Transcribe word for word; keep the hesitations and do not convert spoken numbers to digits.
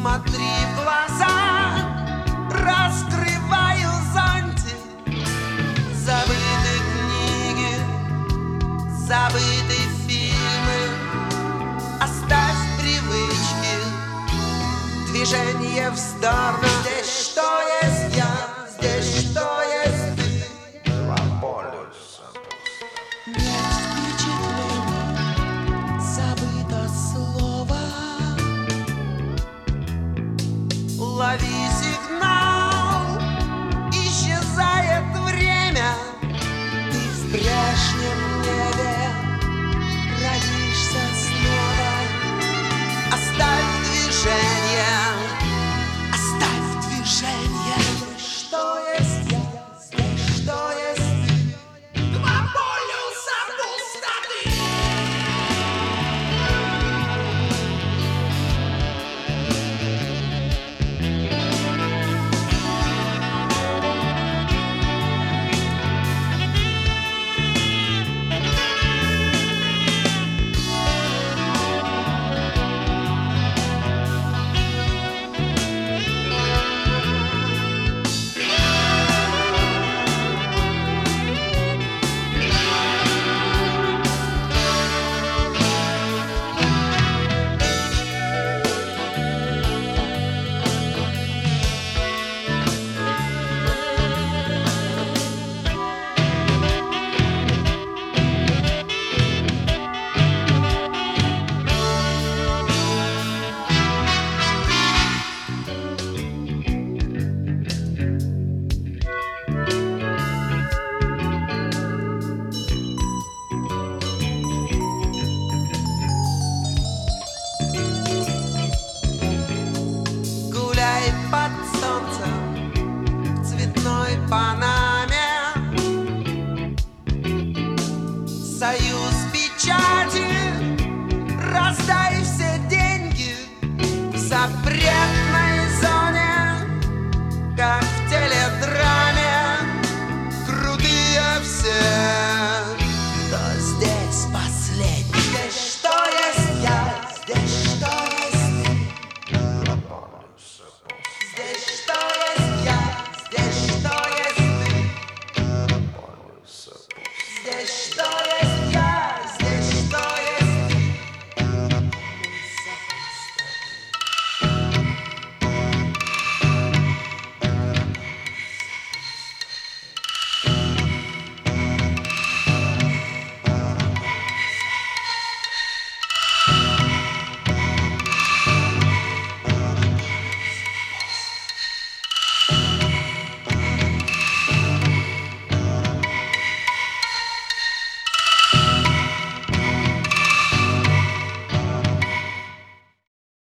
смотри в глаза, раскрываю зонтик. Забыты книги, забыты фильмы, оставь привычки, движение в сторону. Здесь что есть я, здесь что есть ты. Два полюса. Нет впечатлений, забыто слово. Лови сигнал, исчезает время. Ты в прежнем небе родишься снова. Оставь движение, оставь движение. Здесь что есть я, здесь что есть ты. Два полюса пустоты. Гуляй по